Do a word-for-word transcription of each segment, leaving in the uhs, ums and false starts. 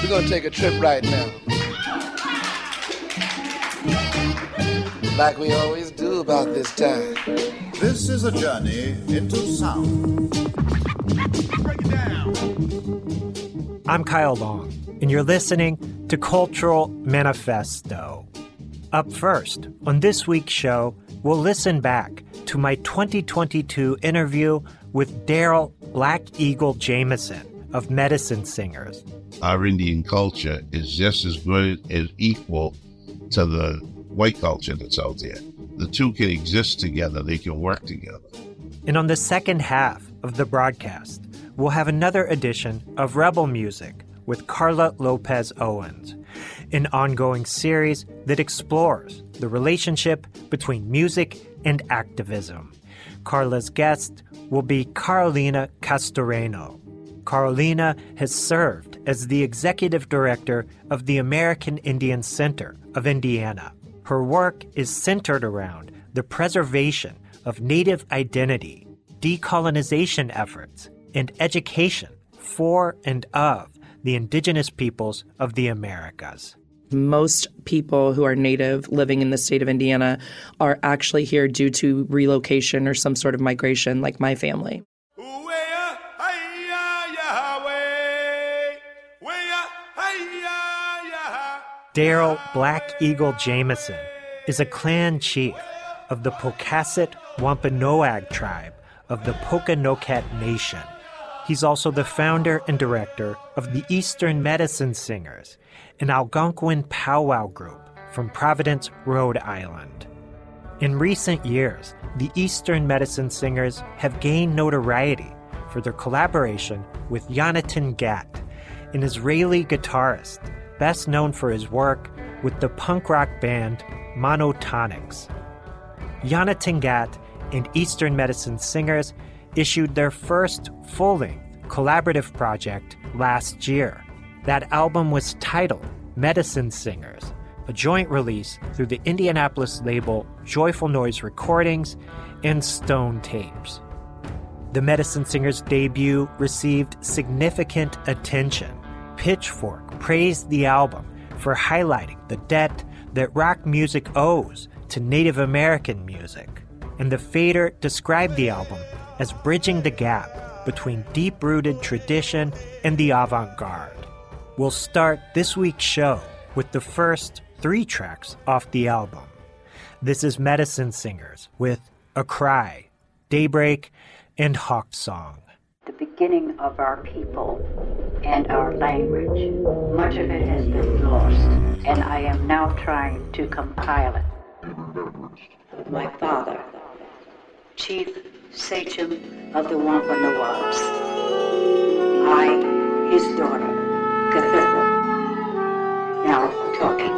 We're going to take a trip right now. Like we always do about this time. This is a journey into sound. Break it down. I'm Kyle Long, and you're listening to Cultural Manifesto. Up first, on this week's show, we'll listen back to my twenty twenty-two interview with Daryl Black Eagle Jameson of Medicine Singers. Our Indian culture is just as good as equal to the white culture that's out there. The two can exist together. They can work together. And on the second half of the broadcast, we'll have another edition of Rebel Music with Carla Lopez Owens, an ongoing series that explores the relationship between music and activism. Carla's guest will be Carolina Castoreno. Carolina has served as the executive director of the American Indian Center of Indiana. Her work is centered around the preservation of Native identity, decolonization efforts, and education for and of the indigenous peoples of the Americas. Most people who are Native living in the state of Indiana are actually here due to relocation or some sort of migration, like my family. Daryl Black Eagle Jameson is a clan chief of the Pocasset Wampanoag tribe of the Pokanoket Nation. He's also the founder and director of the Eastern Medicine Singers, an Algonquin powwow group from Providence, Rhode Island. In recent years, the Eastern Medicine Singers have gained notoriety for their collaboration with Yonatan Gat, an Israeli guitarist best known for his work with the punk rock band Monotonics. Yonatan Gat and Eastern Medicine Singers issued their first full-length collaborative project last year. That album was titled Medicine Singers, a joint release through the Indianapolis label Joyful Noise Recordings and Stone Tapes. The Medicine Singers' debut received significant attention. Pitchfork praised the album for highlighting the debt that rock music owes to Native American music, and the Fader described the album as bridging the gap between deep-rooted tradition and the avant-garde. We'll start this week's show with the first three tracks off the album. This is Medicine Singers with A Cry, Daybreak, and Hawk Song. The beginning of our people and our language. Much of it has been lost, and I am now trying to compile it. My father, Chief Sachem of the Wampanoags. I, his daughter, Gathetha, now talking.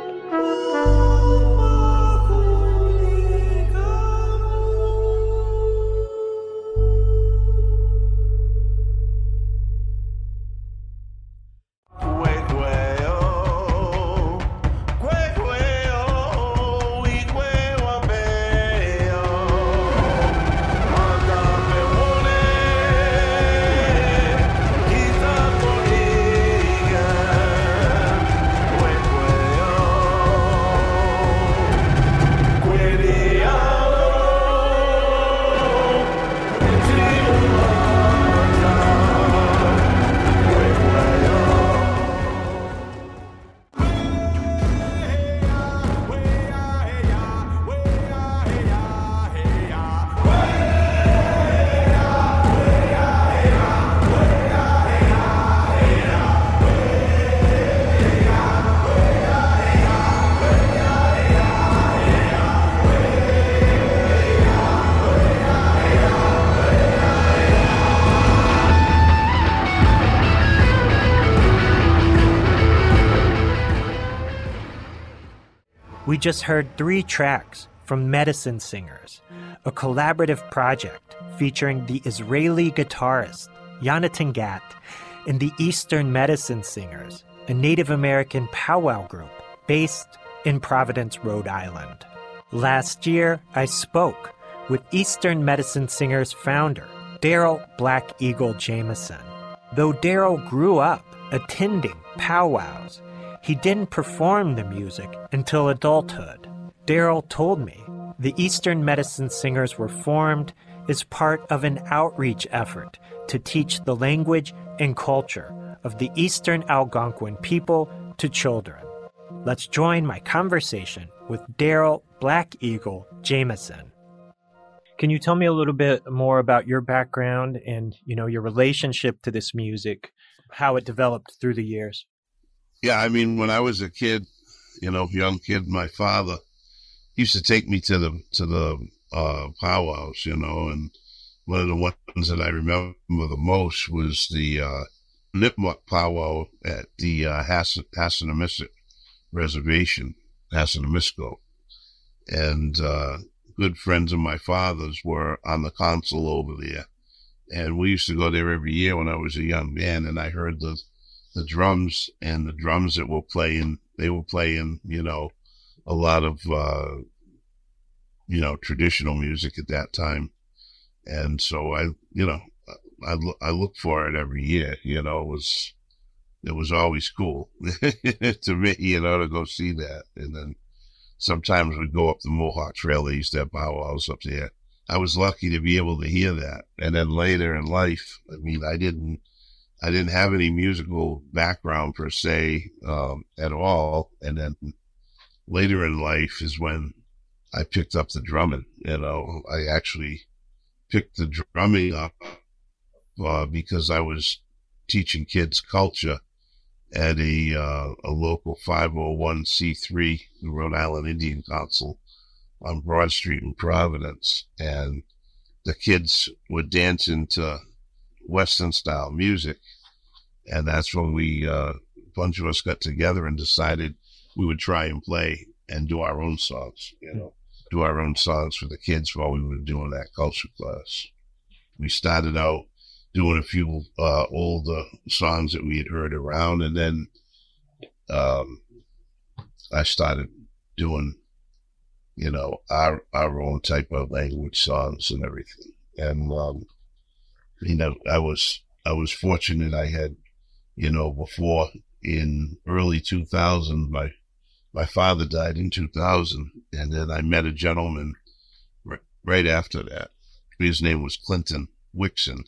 We just heard three tracks from Medicine Singers, a collaborative project featuring the Israeli guitarist Yonatan Gat and the Eastern Medicine Singers, a Native American powwow group based in Providence, Rhode Island. Last year, I spoke with Eastern Medicine Singers founder Daryl Black Eagle Jameson. Though Daryl grew up attending powwows. He didn't perform the music until adulthood. Daryl told me the Eastern Medicine Singers were formed as part of an outreach effort to teach the language and culture of the Eastern Algonquin people to children. Let's join my conversation with Daryl Black Eagle Jameson. Can you tell me a little bit more about your background and, you know, your relationship to this music, how it developed through the years? Yeah, I mean, when I was a kid, you know, young kid, my father used to take me to the to the uh, powwows, you know, and one of the ones that I remember the most was the uh, Nipmuc powwow at the uh, Hass- Hassanamisc Reservation, Hassanamisco. And uh, good friends of my father's were on the council over there. And we used to go there every year when I was a young man, and I heard the the drums and the drums that were playing, they were playing, you know, a lot of, uh, you know, traditional music at that time. And so I, you know, I, I looked for it every year, you know, it was, it was always cool to me, you know, to go see that. And then sometimes we'd go up the Mohawk Trail. They used to have powwows up there. I was lucky to be able to hear that. And then later in life, I mean, I didn't, I didn't have any musical background per se, um, at all. And then later in life is when I picked up the drumming. You know, I actually picked the drumming up, uh, because I was teaching kids culture at a, uh, a local five oh one c three, the Rhode Island Indian Council on Broad Street in Providence. And the kids were dancing to Western style music. And that's when we, uh, a bunch of us got together and decided we would try and play and do our own songs, you know, do our own songs for the kids while we were doing that culture class. We started out doing a few, uh, older songs that we had heard around. And then, um, I started doing, you know, our, our own type of language songs and everything. And, um, you know, I was, I was fortunate. I had, you know, before in early two thousand, my, my father died in two thousand. And then I met a gentleman r- right after that. His name was Clinton Wixon.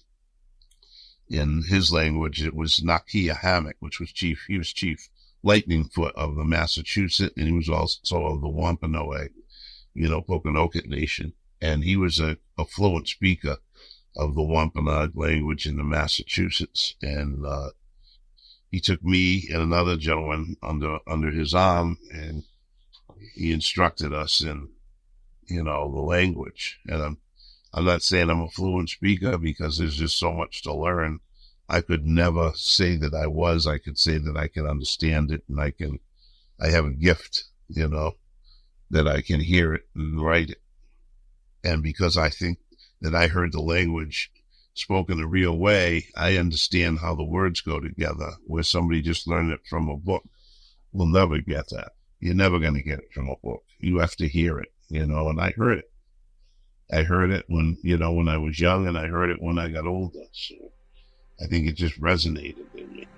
In his language, it was Nakia Hammock, which was chief, he was chief Lightning Foot of the Massachusetts. And he was also of the Wampanoag, you know, Pokanoket Nation. And he was a, a fluent speaker of the Wampanoag language in the Massachusetts. And, uh, he took me and another gentleman under, under his arm, and he instructed us in, you know, the language. And I'm, I'm not saying I'm a fluent speaker because there's just so much to learn. I could never say that I was. I could say that I can understand it, and I can, I have a gift, you know, that I can hear it and write it. And because I think that I heard the language spoken a real way, I understand how the words go together, where somebody just learned it from a book will never get that. You're never going to get it from a book. You have to hear it, you know, and I heard it. I heard it when, you know, when I was young, and I heard it when I got older. So I think it just resonated in me.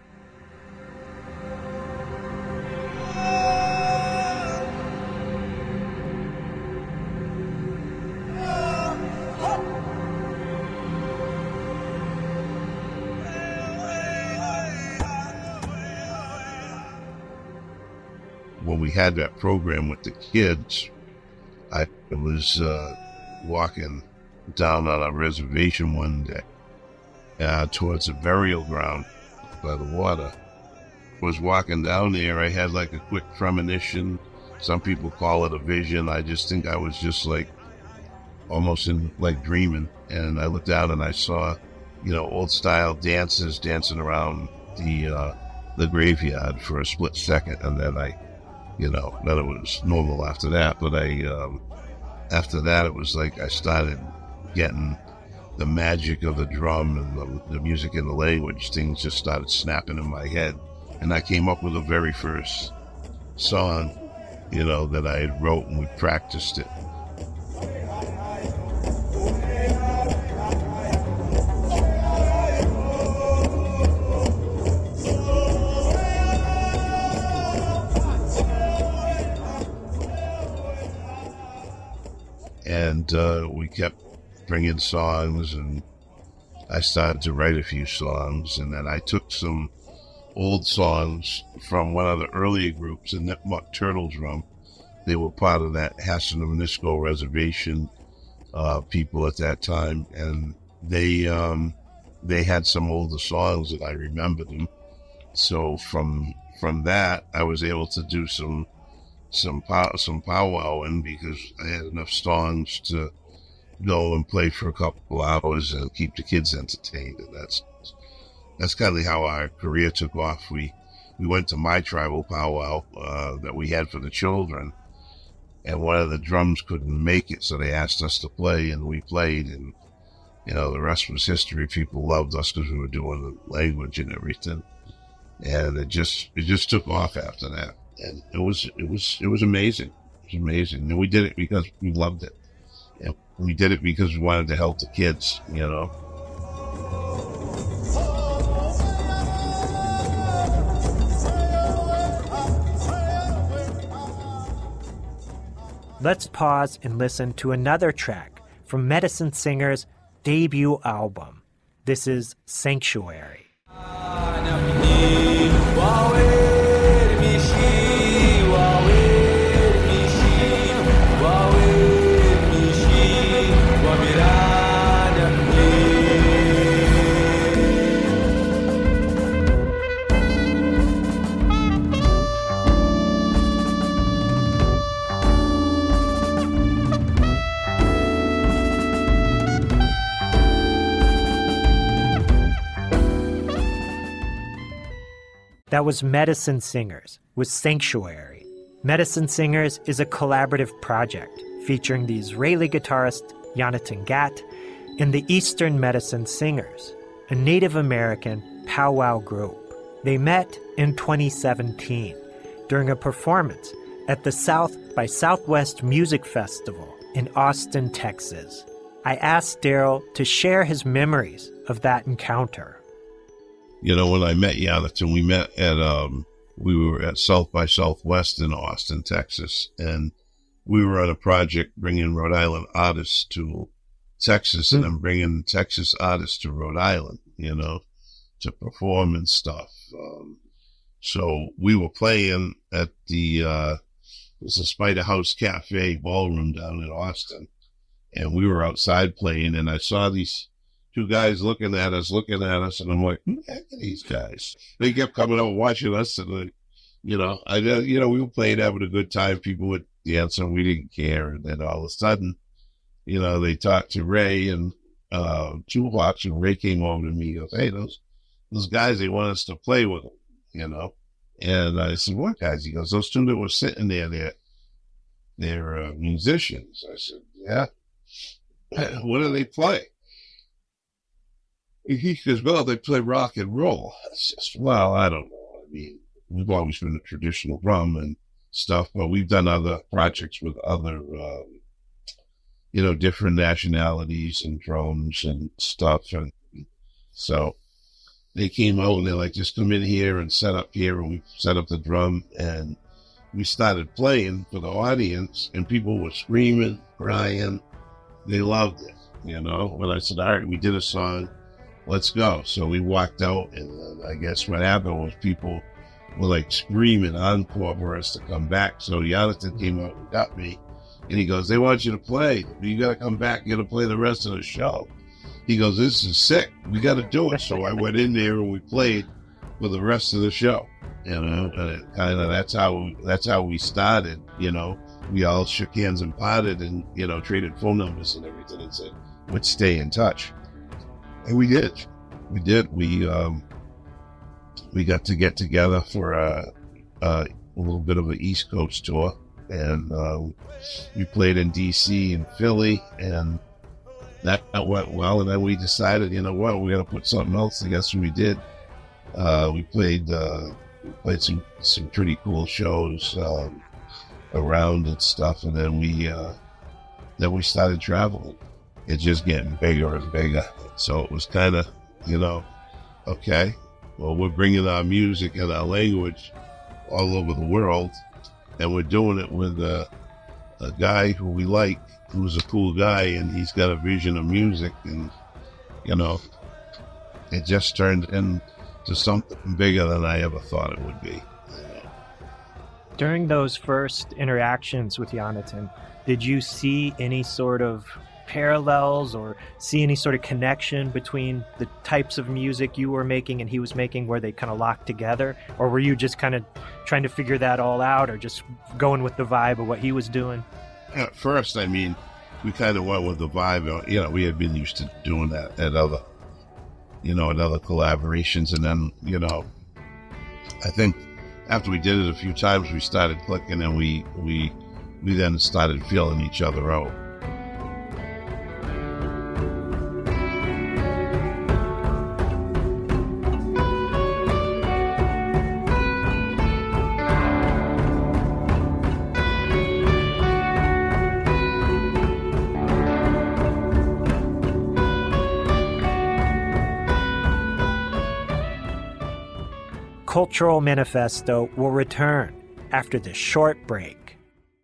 When we had that program with the kids, I was uh, walking down on a reservation one day uh, towards a burial ground by the water. I was walking down there. I had like a quick premonition. Some people call it a vision. I just think I was just like almost in like dreaming. And I looked out and I saw, you know, old style dancers dancing around the uh, the graveyard for a split second, and then I. You know, then it was normal after that. But I, um, after that, it was like I started getting the magic of the drum and the, the music and the language. Things just started snapping in my head. And I came up with the very first song, you know, that I had wrote, and we practiced it. and uh, we kept bringing songs, and I started to write a few songs, and then I took some old songs from one of the earlier groups, the Nipmuc Turtle Drum. They were part of that Hassana-Minisco Reservation uh, people at that time, and they um, they had some older songs that I remembered them. So from from that, I was able to do some some pow- some powwowing because I had enough songs to go and play for a couple hours and keep the kids entertained. And that's that's kind of how our career took off. We we went to my tribal powwow uh, that we had for the children, and one of the drums couldn't make it, so they asked us to play, and we played, and you know, the rest was history. People loved us because we were doing the language and everything, and it just it just took off after that. And it was it was it was amazing. It was amazing, and we did it because we loved it. And we did it because we wanted to help the kids, you know. Let's pause and listen to another track from Medicine Singer's debut album. This is Sanctuary. That was Medicine Singers with Sanctuary. Medicine Singers is a collaborative project featuring the Israeli guitarist Yonatan Gat and the Eastern Medicine Singers, a Native American powwow group. They met in twenty seventeen during a performance at the South by Southwest Music Festival in Austin, Texas. I asked Daryl to share his memories of that encounter. You know, when I met Yonatan, we met at, um, we were at South by Southwest in Austin, Texas, and we were on a project bringing Rhode Island artists to Texas, mm-hmm. and then bringing Texas artists to Rhode Island, you know, to perform and stuff. Um, so we were playing at the, uh, it was the Spider House Cafe ballroom down in Austin, and we were outside playing, and I saw these two guys looking at us, looking at us, and I'm like, who the heck are these guys? They kept coming out watching us, and like, you know, I, you know, we were playing, having a good time. People would dance, and we didn't care. And then all of a sudden, you know, they talked to Ray and uh, Toolbox, and Ray came over to me. He goes, "Hey, those those guys, they want us to play with them, you know." And I said, "What guys?" He goes, "Those two that were sitting there, they're they're uh, musicians." I said, "Yeah." "What do they play?" He says, "Well, they play rock and roll." I says, "Well, I don't know. I mean, we've always been a traditional drum and stuff, but we've done other projects with other, um, you know, different nationalities and drums and stuff." And so they came out and they're like, "Just come in here and set up here." And we set up the drum and we started playing for the audience, and people were screaming, crying. They loved it, you know. When I said, "All right, we did a song, let's go." So we walked out, and uh, I guess what happened was people were like screaming encore for us to come back. So Yonatan came out and got me, and he goes, "They want you to play. You got to come back. You got to play the rest of the show." He goes, "This is sick. We got to do it." So I went in there and we played for the rest of the show. You know, and it kind of that's how that's how we started. You know, we all shook hands and parted, and you know, traded phone numbers and everything, and said, "Let's stay in touch." And we did. We did. We um, we got to get together for a, a little bit of an East Coast tour, and uh, we played in D C and Philly, and that, that went well. And then we decided, you know what, we got to put something else together. So we did. Uh, we played uh, we played some some pretty cool shows um, around and stuff, and then we uh, then we started traveling. It's just getting bigger and bigger. So it was kind of, you know, okay, well, we're bringing our music and our language all over the world, and we're doing it with a, a guy who we like, who's a cool guy, and he's got a vision of music, and you know, it just turned into something bigger than I ever thought it would be. During those first interactions with Jonathan, did you see any sort of parallels or see any sort of connection between the types of music you were making and he was making where they kind of locked together? Or were you just kind of trying to figure that all out, or just going with the vibe of what he was doing? At first, I mean, we kind of went with the vibe. You know, we had been used to doing that at other, you know, at other collaborations. And then, you know, I think after we did it a few times, we started clicking, and we, we, we then started feeling each other out. Cultural Manifesto will return after this short break.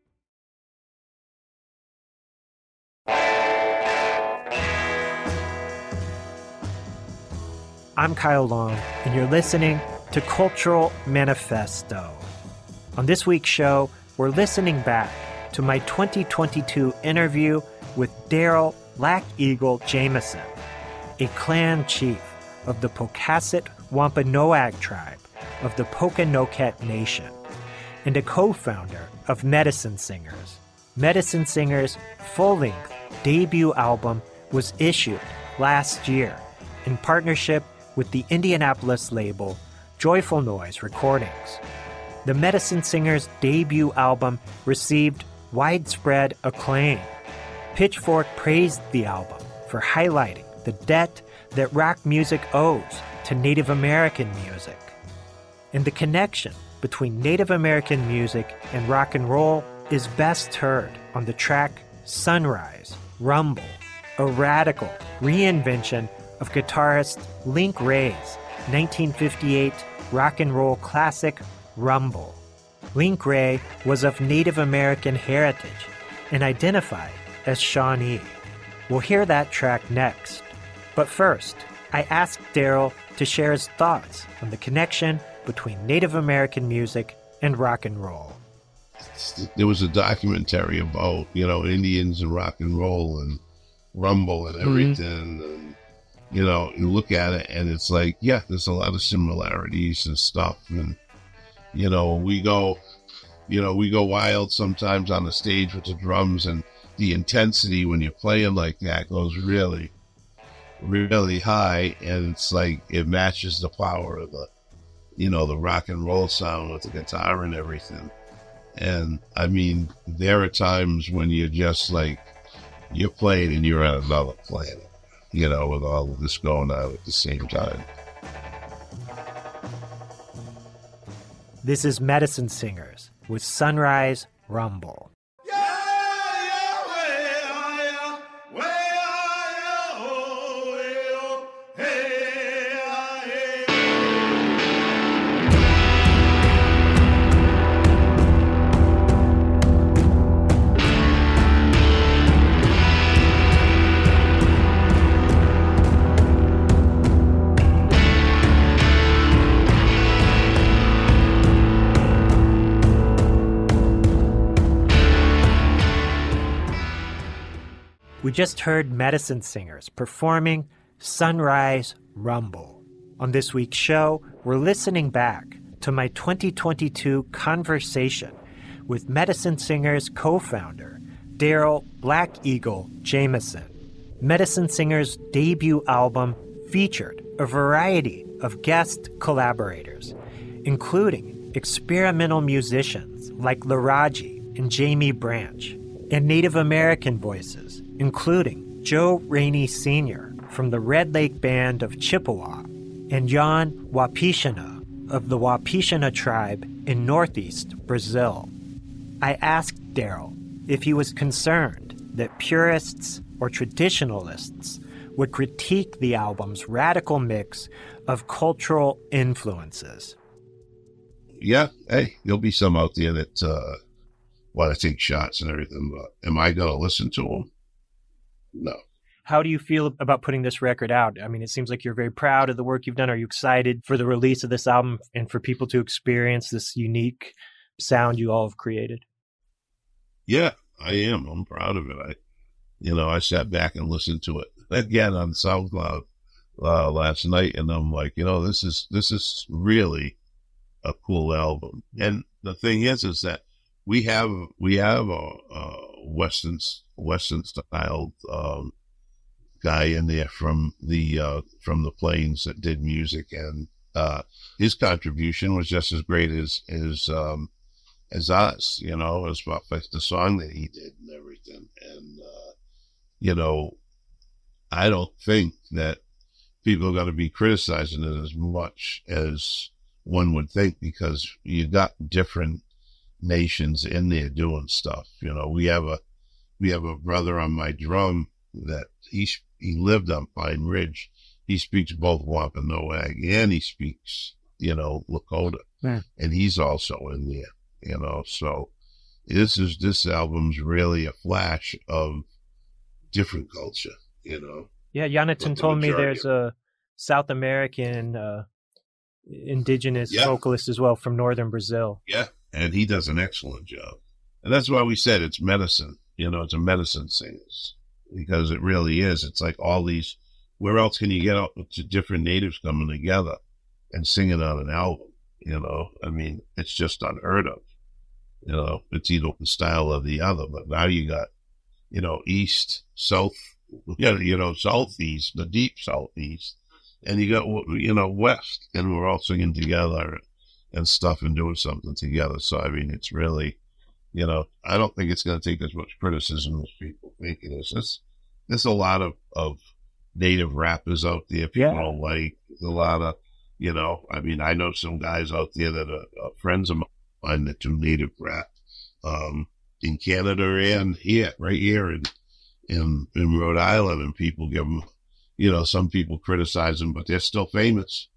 I'm Kyle Long, and you're listening to Cultural Manifesto. On this week's show, we're listening back to my twenty twenty-two interview with Daryl Black Eagle Jameson, a clan chief of the Pocasset Wampanoag tribe of the Pokanoket Nation, and a co-founder of Medicine Singers. Medicine Singers' full-length debut album was issued last year in partnership with the Indianapolis label Joyful Noise Recordings. The Medicine Singers' debut album received widespread acclaim. Pitchfork praised the album for highlighting the debt that rock music owes to Native American music. And the connection between Native American music and rock and roll is best heard on the track Sunrise, Rumble, a radical reinvention of guitarist Link Wray's nineteen fifty-eight rock and roll classic Rumble. Link Wray was of Native American heritage and identified as Shawnee. We'll hear that track next. But first, I asked Daryl to share his thoughts on the connection between Native American music and rock and roll. There was a documentary about, you know, Indians and rock and roll and Rumble and everything. Mm-hmm. And, you know, you look at it and it's like, yeah, there's a lot of similarities and stuff. And, you know, we go, you know, we go wild sometimes on the stage with the drums, and the intensity when you're playing like that goes really, really high. And it's like, it matches the power of the, you know, the rock and roll sound with the guitar and everything. And I mean, there are times when you're just like, you're playing and you're on another planet, you know, with all of this going on at the same time. This is Medicine Singers with Sunrise, Rumble. We just heard Medicine Singers performing Sunrise, Rumble. On this week's show, we're listening back to my twenty twenty-two conversation with Medicine Singers co-founder Daryl Black Eagle Jameson. Medicine Singers' debut album featured a variety of guest collaborators, including experimental musicians like Laraji and Jamie Branch, and Native American voices, including Joe Rainey Senior from the Red Lake Band of Chippewa, and Jan Wapishana of the Wapishana tribe in northeast Brazil. I asked Daryl if he was concerned that purists or traditionalists would critique the album's radical mix of cultural influences. Yeah, hey, there'll be some out there that, uh, want to take shots and everything, but am I going to listen to them? No. How do you feel about putting this record out? I mean, it seems like you're very proud of the work you've done. Are you excited for the release of this album and for people to experience this unique sound you all have created? Yeah, I am. I'm proud of it. I, you know, I sat back and listened to it again on SoundCloud uh, last night, and I'm like, you know, this is this is really a cool album. And the thing is, is that we have we have a, a Western Western styled um, guy in there from the uh, from the Plains that did music, and uh, his contribution was just as great as as um, as us. You know, as far as the song that he did and everything. And uh, you know, I don't think that people are going to be criticizing it as much as one would think, because you got different nations in there doing stuff. You know, we have a we have a brother on my drum that he he lived on Pine Ridge. He speaks both Wampanoag and he speaks, you know, Lakota, yeah. And he's also in there. You know, so this is this album's really a flash of different culture. You know. Yeah, Jonathan told me there's a South American uh, indigenous yeah. vocalist as well from northern Brazil. Yeah, and he does an excellent job. And that's why we said it's medicine. You know, it's a medicine singers, because it really is. It's like all these, where else can you get out to different natives coming together and singing on an album? You know, I mean, it's just unheard of. You know, it's either the style or the other, but now you got, you know, east, south, you know, southeast, the deep southeast, and you got, you know, west, and we're all singing together and stuff and doing something together. So, I mean, it's really, you know, I don't think it's going to take as much criticism as people think it is. There's, there's a lot of, of native rappers out there people yeah. don't like. There's a lot of, you know, I mean, I know some guys out there that are, are friends of mine that do native rap um, in Canada and here, right here in, in, in Rhode Island, and people give them, you know, some people criticize them, but they're still famous.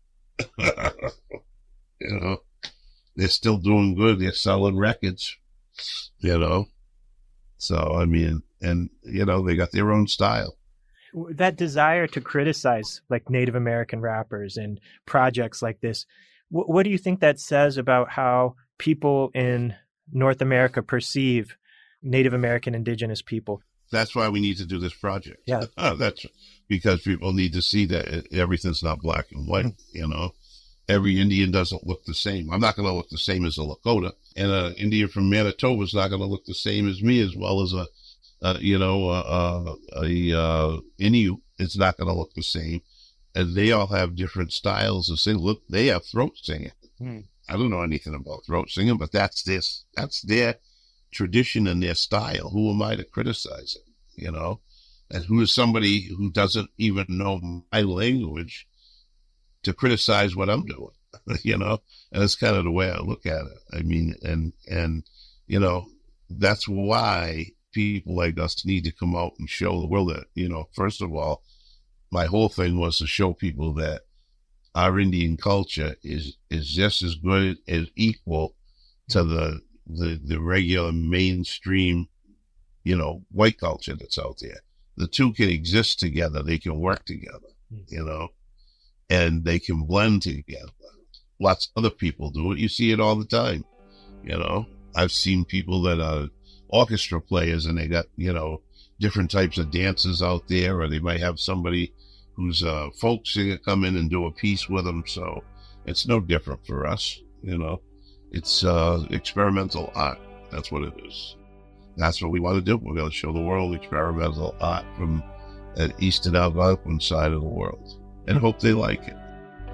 You know, they're still doing good. They're selling records, you know. So, I mean, and, you know, they got their own style. That desire to criticize like Native American rappers and projects like this, wh- what do you think that says about how people in North America perceive Native American indigenous people? That's why we need to do this project. Yeah. That's because people need to see that everything's not black and white, mm-hmm. you know. Every Indian doesn't look the same. I'm not going to look the same as a Lakota, and an Indian from Manitoba is not going to look the same as me, as well as a, uh, you know, uh, a uh, Inuit. It's not going to look the same, and they all have different styles of singing. Look, they have throat singing. Mm. I don't know anything about throat singing, but that's this. That's their tradition and their style. Who am I to criticize it? You know, and who is somebody who doesn't even know my language to criticize what I'm doing, you know? And that's kind of the way I look at it. I mean, and, and, you know, that's why people like us need to come out and show the world that, you know, first of all, my whole thing was to show people that our Indian culture is, is just as good as equal to the, the, the regular mainstream, you know, white culture that's out there. The two can exist together. They can work together, you know? And they can blend together. Lots of other people do it. You see it all the time. You know, I've seen people that are orchestra players and they got, you know, different types of dancers out there, or they might have somebody who's a folk singer come in and do a piece with them. So it's no different for us. You know, it's uh, experimental art. That's what it is. That's what we want to do. We're going to show the world experimental art from the Eastern Algonquin side of the world, and hope they like it.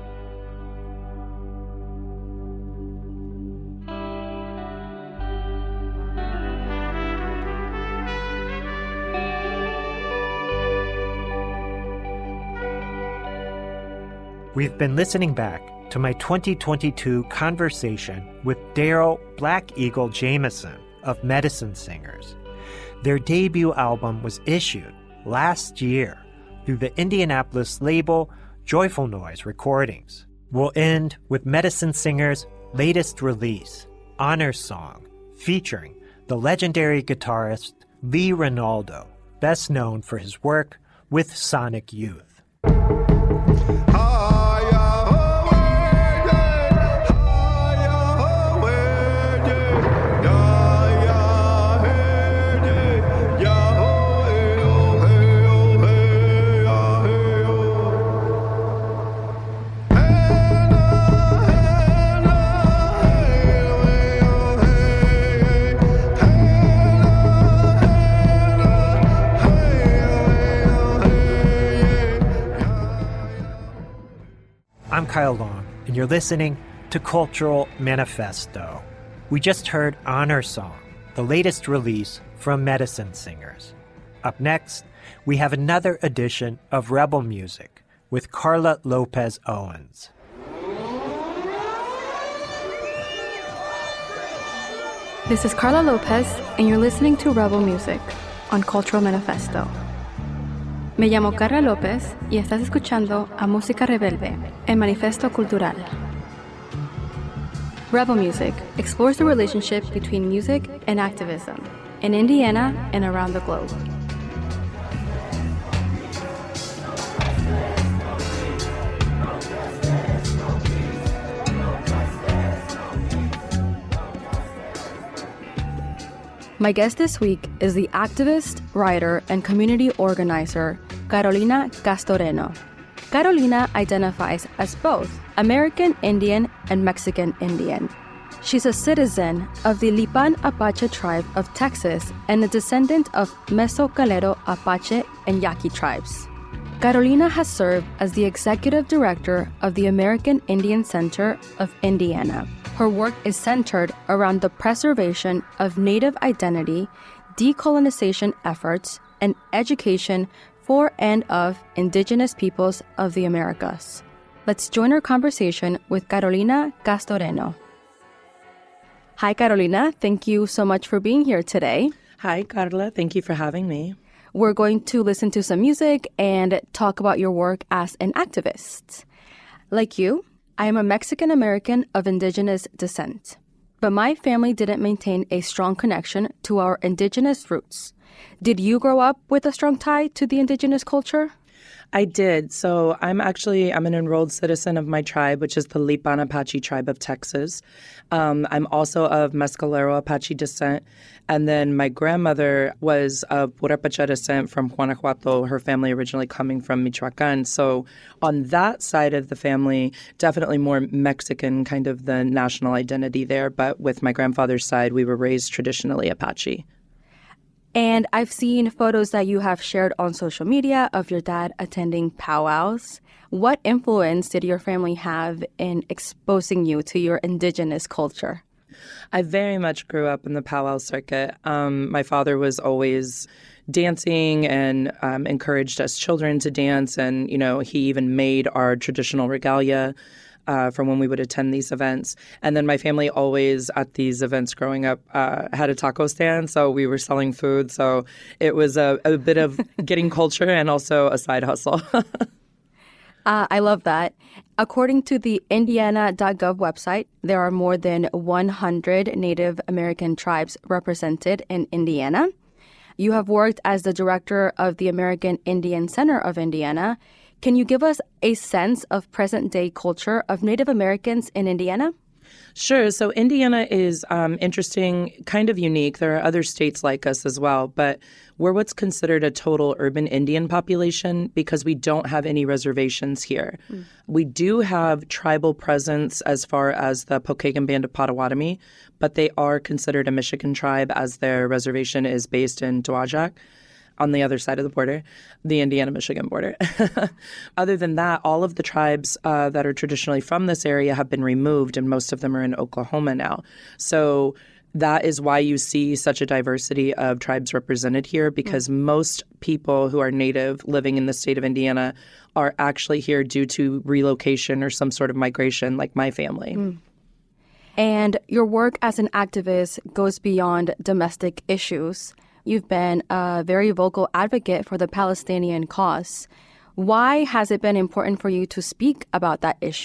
We've been listening back to my twenty twenty-two conversation with Daryl Black Eagle Jameson of Medicine Singers. Their debut album was issued last year through the Indianapolis label Joyful Noise Recordings. We'll end with Medicine Singers' latest release, Honor Song, featuring the legendary guitarist Lee Ranaldo, best known for his work with Sonic Youth. I'm Kyle Long, and you're listening to Cultural Manifesto. We just heard Honor Song, the latest release from Medicine Singers. Up next, we have another edition of Rebel Music with Carla Lopez Owens. This is Carla Lopez, and you're listening to Rebel Music on Cultural Manifesto. Me llamo Carla López y estás escuchando a Música Rebelde en Manifesto Cultural. Rebel Music explores the relationship between music and activism in Indiana and around the globe. My guest this week is the activist, writer, and community organizer Carolina Castoreno. Carolina identifies as both American Indian and Mexican Indian. She's a citizen of the Lipan Apache tribe of Texas and a descendant of Mesocalero Apache and Yaqui tribes. Carolina has served as the executive director of the American Indian Center of Indiana. Her work is centered around the preservation of Native identity, decolonization efforts, and education for and of Indigenous peoples of the Americas. Let's join our conversation with Carolina Castoreno. Hi, Carolina. Thank you so much for being here today. Hi, Carla. Thank you for having me. We're going to listen to some music and talk about your work as an activist. Like you, I am a Mexican-American of Indigenous descent, but my family didn't maintain a strong connection to our Indigenous roots. Did you grow up with a strong tie to the Indigenous culture? I did. So I'm actually, I'm an enrolled citizen of my tribe, which is the Lipan Apache tribe of Texas. Um, I'm also of Mescalero Apache descent. And then my grandmother was of Purepecha descent from Guanajuato, her family originally coming from Michoacan. So on that side of the family, definitely more Mexican, kind of the national identity there. But with my grandfather's side, we were raised traditionally Apache. And I've seen photos that you have shared on social media of your dad attending powwows. What influence did your family have in exposing you to your Indigenous culture? I very much grew up in the powwow circuit. Um, my father was always dancing and um, encouraged us children to dance. And, you know, he even made our traditional regalia Uh, from when we would attend these events. And then my family always at these events growing up uh, had a taco stand. So we were selling food. So it was a, a bit of getting culture and also a side hustle. uh, I love that. According to the Indiana dot gov website, there are more than one hundred Native American tribes represented in Indiana. You have worked as the director of the American Indian Center of Indiana. Can you give us a sense of present-day culture of Native Americans in Indiana? Sure. So Indiana is um, interesting, kind of unique. There are other states like us as well, but we're what's considered a total urban Indian population because we don't have any reservations here. Mm. We do have tribal presence as far as the Pokagon Band of Potawatomi, but they are considered a Michigan tribe as their reservation is based in Dowagiac, on the other side of the border, the Indiana-Michigan border. Other than that, all of the tribes uh, that are traditionally from this area have been removed, and most of them are in Oklahoma now. So that is why you see such a diversity of tribes represented here, because mm. most people who are Native living in the state of Indiana are actually here due to relocation or some sort of migration, like my family. Mm. And your work as an activist goes beyond domestic issues. You've been a very vocal advocate for the Palestinian cause. Why has it been important for you to speak about that issue?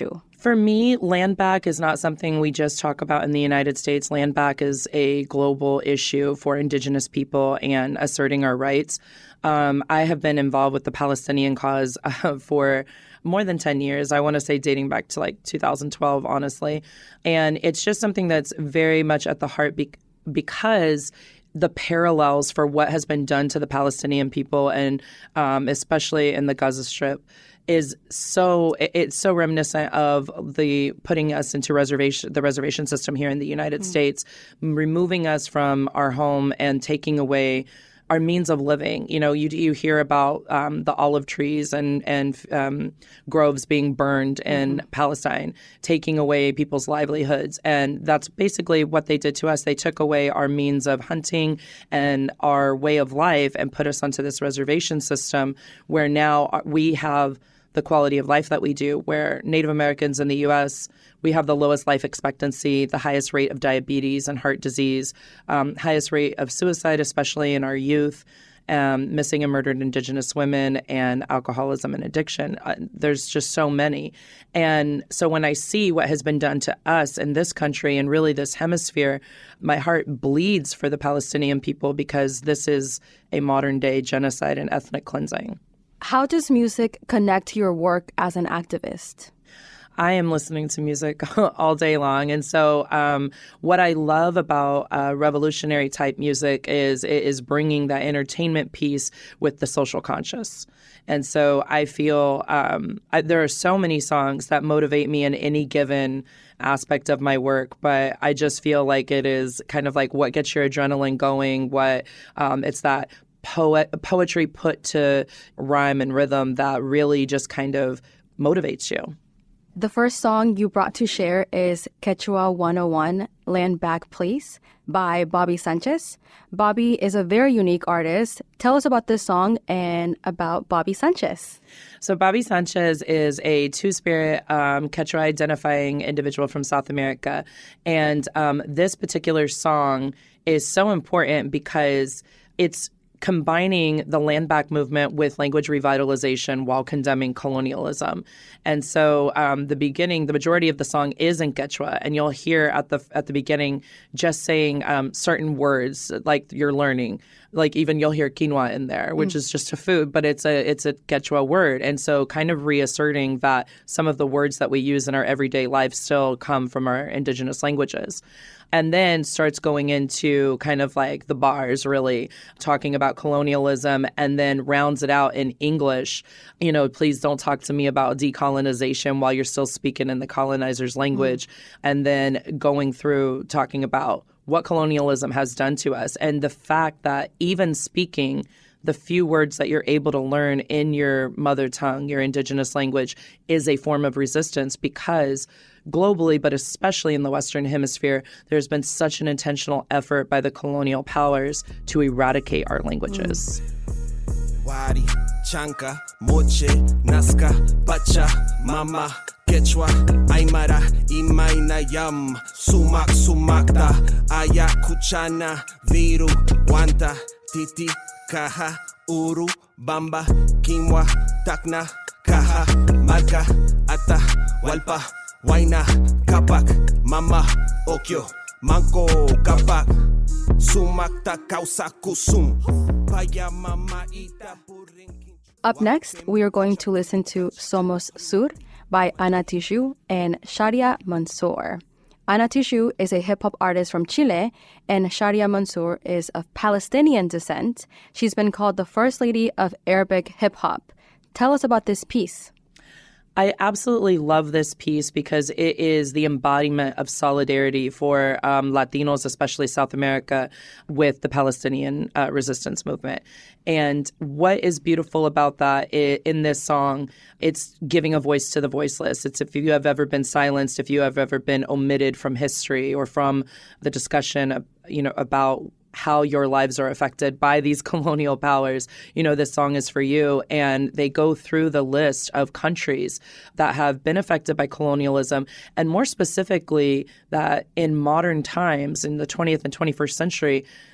For me, land back is not something we just talk about in the United States. Land back is a global issue for Indigenous people and asserting our rights. Um, I have been involved with the Palestinian cause uh, for more than ten years. I want to say dating back to like two thousand twelve, honestly. And it's just something that's very much at the heart be- because the parallels for what has been done to the Palestinian people, and um, especially in the Gaza Strip, is so it's so reminiscent of the putting us into reservation the reservation system here in the United mm-hmm. States, removing us from our home and taking away our means of living. You know, you you hear about um, the olive trees and and um, groves being burned in mm-hmm. Palestine, taking away people's livelihoods, and that's basically what they did to us. They took away our means of hunting and our way of life and put us onto this reservation system where now we have the quality of life that we do, where Native Americans in the U S, we have the lowest life expectancy, the highest rate of diabetes and heart disease, um, highest rate of suicide, especially in our youth, um, missing and murdered Indigenous women, and alcoholism and addiction. Uh, there's just so many. And so when I see what has been done to us in this country and really this hemisphere, my heart bleeds for the Palestinian people, because this is a modern day genocide and ethnic cleansing. How does music connect to your work as an activist? I am listening to music all day long. And so um, what I love about uh, revolutionary type music is it is bringing that entertainment piece with the social conscious. And so I feel um, I, there are so many songs that motivate me in any given aspect of my work, but I just feel like it is kind of like what gets your adrenaline going, what um, it's that Poet, poetry put to rhyme and rhythm that really just kind of motivates you. The first song you brought to share is Quechua one oh one, Land Back Please, by Bobby Sanchez. Bobby is a very unique artist. Tell us about this song and about Bobby Sanchez. So Bobby Sanchez is a Two-Spirit um, Quechua-identifying individual from South America. And um, this particular song is so important because it's combining the land back movement with language revitalization while condemning colonialism. And so um, the beginning, the majority of the song is in Quechua, and you'll hear at the at the beginning just saying um, certain words like you're learning. Like even you'll hear quinoa in there, which mm. is just a food, but it's a it's a Quechua word. And so kind of reasserting that some of the words that we use in our everyday life still come from our indigenous languages. And then starts going into kind of like the bars, really talking about colonialism, and then rounds it out in English. You know, please don't talk to me about decolonization while you're still speaking in the colonizer's language. Mm. And then going through talking about what colonialism has done to us, and the fact that even speaking the few words that you're able to learn in your mother tongue, your indigenous language, is a form of resistance, because globally, but especially in the Western Hemisphere, there's been such an intentional effort by the colonial powers to eradicate our languages. Wari, Chanka, Moche, Nazca, Pacha, Mama, Quechua, Aymara, Imaina, Yam, Sumak, Sumakta, Aya, Kuchana, Viru, Wanta, Titi, Kaha, Uru, Bamba, Quinoa, Tacna, Kaha, Marca, Ata, Walpa, Waina, Kapak, Mama, Okyo, Manko, Kapak, Sumakta, Kausa, Kusum, Paya, Mama, Ita, Purinkin. Up next, we are going to listen to Somos Sur by Ana Tijoux and Sharia Mansour. Ana Tijoux is a hip-hop artist from Chile, and Sharia Mansour is of Palestinian descent. She's been called the First Lady of Arabic hip-hop. Tell us about this piece. I absolutely love this piece because it is the embodiment of solidarity for um, Latinos, especially South America, with the Palestinian uh, resistance movement. And what is beautiful about that is, in this song, it's giving a voice to the voiceless. It's if you have ever been silenced, if you have ever been omitted from history or from the discussion, you know, about how your lives are affected by these colonial powers, you know, this song is for you. And they go through the list of countries that have been affected by colonialism, and more specifically that in modern times, in the twentieth and twenty-first century,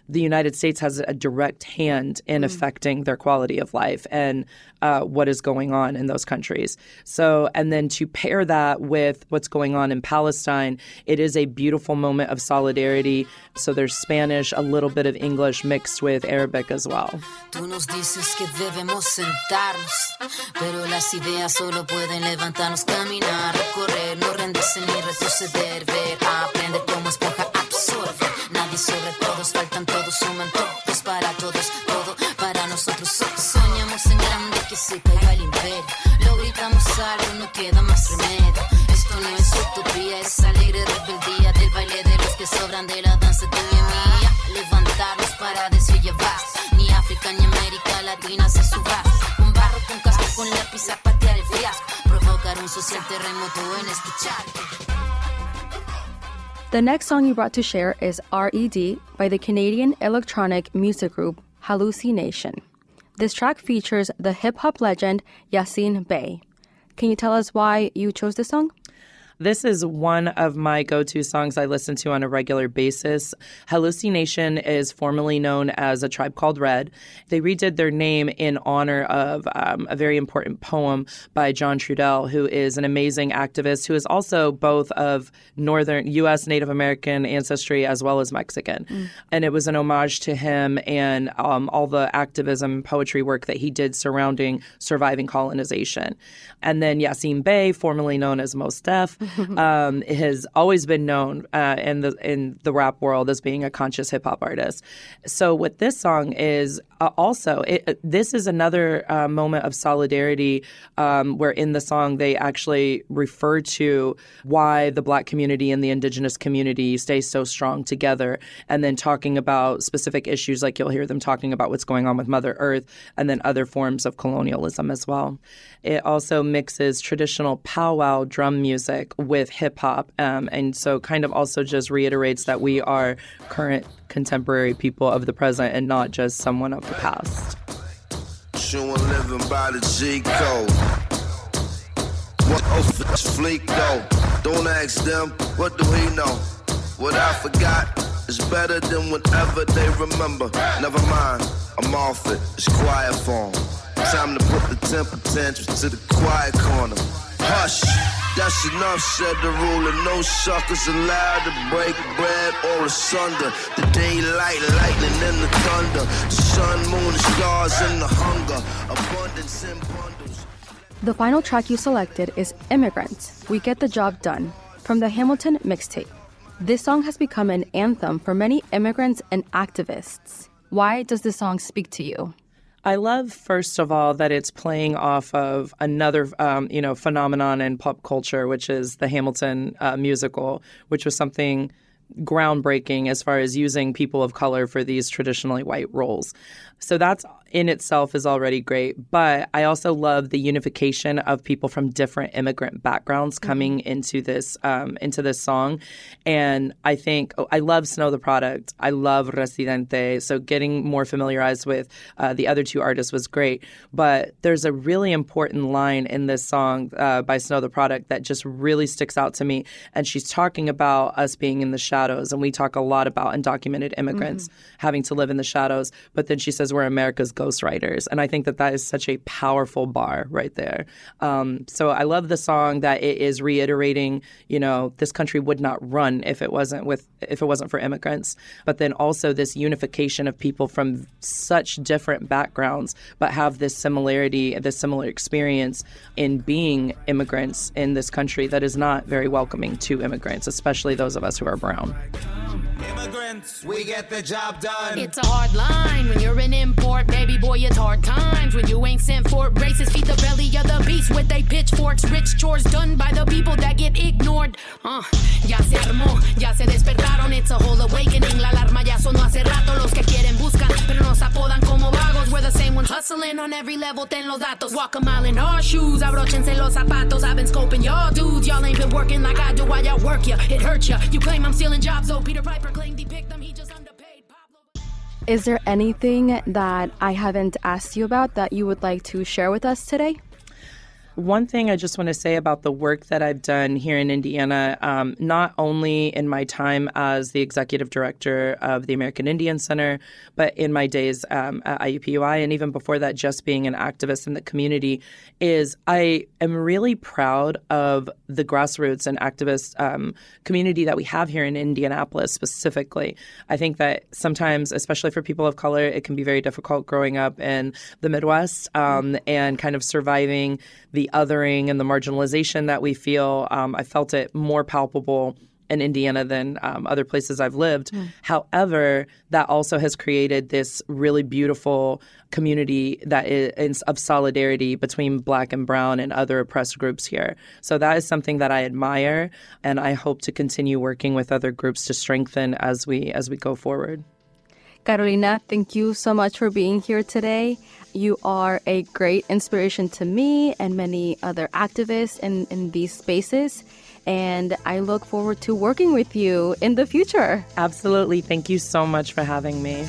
the United States has a direct hand in mm. affecting their quality of life and uh, what is going on in those countries. So, and then to pair that with what's going on in Palestine, it is a beautiful moment of solidarity. So there's Spanish, a little bit of English mixed with Arabic as well. Tú nos dices que debemos sentarnos, pero las ideas solo pueden levantarnos, caminar, recorrer, no rendirse ni retroceder, ver, aprender como esponja, absorber. Nadie sobre todos, faltan todos, suman todos para todos, todo para nosotros. Soñamos en grande que se caiga el imperio, lo gritamos algo, no queda más remedio. Esto no es utopía, es alegre rebeldía del baile de los que sobran de la danza tuya y mía. Levantarnos para decir llevar, ni África ni América Latina se suba. Con barro, con casco, con lápiz a patear el fiasco, provocar un social terremoto en este charco. The next song you brought to share is R E D by the Canadian electronic music group Hallucination. This track features the hip-hop legend Yasiin Bey. Can you tell us why you chose this song? This is one of my go-to songs I listen to on a regular basis. Hallucination is formerly known as A Tribe Called Red. They redid their name in honor of um, a very important poem by John Trudell, who is an amazing activist who is also both of Northern U S Native American ancestry as well as Mexican. Mm. And it was an homage to him and um, all the activism and poetry work that he did surrounding surviving colonization. And then Yasiin Bey, formerly known as Mos Def, um, has always been known uh, in the in the rap world as being a conscious hip hop artist. So what this song is uh, also, it, this is another uh, moment of solidarity um, where in the song they actually refer to why the Black community and the Indigenous community stay so strong together, and then talking about specific issues, like you'll hear them talking about what's going on with Mother Earth and then other forms of colonialism as well. It also mixes traditional powwow drum music with hip-hop, um, and so kind of also just reiterates that we are current contemporary people of the present and not just someone of the past. Showing living by the G code. What oh, fleek though? Don't ask them, what do he know? What I forgot is better than whatever they remember. Never mind, I'm off it, it's quiet form. Time to put the temper tantrums to the quiet corner. Hush, that's enough, said the ruler. No suckers allowed to break bread or asunder. The daylight, lightning, and the thunder. The sun, moon, the stars, and the hunger. Abundance in bundles. The final track you selected is Immigrants, We Get the Job Done, from the Hamilton mixtape. This song has become an anthem for many immigrants and activists. Why does this song speak to you? I love, first of all, that it's playing off of another, um, you know, phenomenon in pop culture, which is the Hamilton uh, musical, which was something groundbreaking as far as using people of color for these traditionally white roles. So that's in itself is already great. But I also love the unification of people from different immigrant backgrounds coming mm-hmm. into this um, into this song. And I think oh, I love Snow the Product. I love Residente. So getting more familiarized with uh, the other two artists was great. But there's a really important line in this song uh, by Snow the Product that just really sticks out to me. And she's talking about us being in the shadows. And we talk a lot about undocumented immigrants mm-hmm. having to live in the shadows. But then she says we're America's ghostwriters. And I think that that is such a powerful bar right there. Um, so I love the song that it is reiterating, you know, this country would not run if it wasn't with if it wasn't for immigrants. But then also this unification of people from such different backgrounds, but have this similarity, this similar experience in being immigrants in this country that is not very welcoming to immigrants, especially those of us who are brown. Immigrants, we get the job done. It's a hard line when you're an import, baby boy, it's hard times when you ain't sent for races, feed the belly of the beast with they pitchforks, rich chores done by the people that get ignored. Uh, ya se armó, ya se despertaron, it's a whole awakening, la alarma ya sonó hace rato, los que quieren buscan, pero nos apodan como vagos, we're the same ones hustling on every level, ten los datos, walk a mile in our shoes, abrochense los zapatos, I've been scoping y'all dudes, y'all ain't been working like I do, why y'all work ya, it hurts ya, you claim I'm stealing jobs, so Peter Piper claimed he picked them, he just underpaid. Pablo. Is there anything that I haven't asked you about that you would like to share with us today? one thing I just want to say about the work that I've done here in Indiana, um, not only in my time as the executive director of the American Indian Center, but in my days um, at I U P U I, and even before that, just being an activist in the community, is I am really proud of the grassroots and activist um, community that we have here in Indianapolis specifically. I think that sometimes, especially for people of color, it can be very difficult growing up in the Midwest um, and kind of surviving the othering and the marginalization that we feel. Um, I felt it more palpable in Indiana than um, other places I've lived. Mm. However, that also has created this really beautiful community that is of solidarity between Black and Brown and other oppressed groups here. So that is something that I admire, and I hope to continue working with other groups to strengthen as we as we go forward. Carolina, thank you so much for being here today. You are a great inspiration to me and many other activists in, in these spaces. And I look forward to working with you in the future. Absolutely. Thank you so much for having me.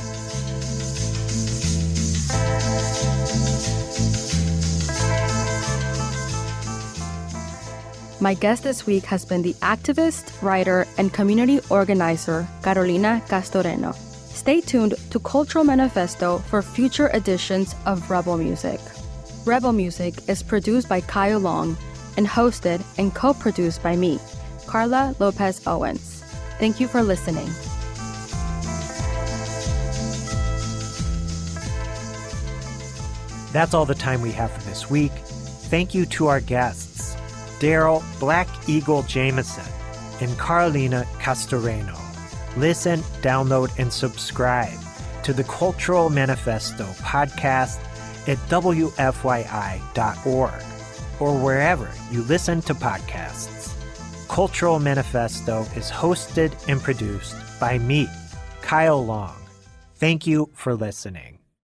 My guest this week has been the activist, writer, and community organizer, Carolina Castoreno. Stay tuned to Cultural Manifesto for future editions of Rebel Music. Rebel Music is produced by Kyle Long and hosted and co-produced by me, Carla Lopez Owens. Thank you for listening. That's all the time we have for this week. Thank you to our guests, Daryl Black Eagle Jameson and Carolina Castoreno. Listen, download, and subscribe to the Cultural Manifesto podcast at W F Y I dot org or wherever you listen to podcasts. Cultural Manifesto is hosted and produced by me, Kyle Long. Thank you for listening.